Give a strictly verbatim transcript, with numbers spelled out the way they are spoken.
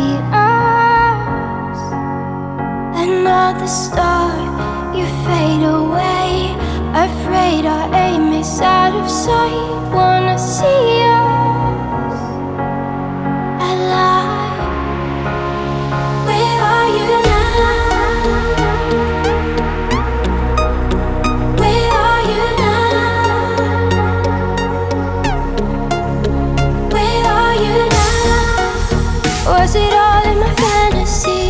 us. Another star, you fade away. Afraid our aim is out of sight. Wanna see us alive. Where are you now? Where are you now? Where are you now? Was it all in my fantasy?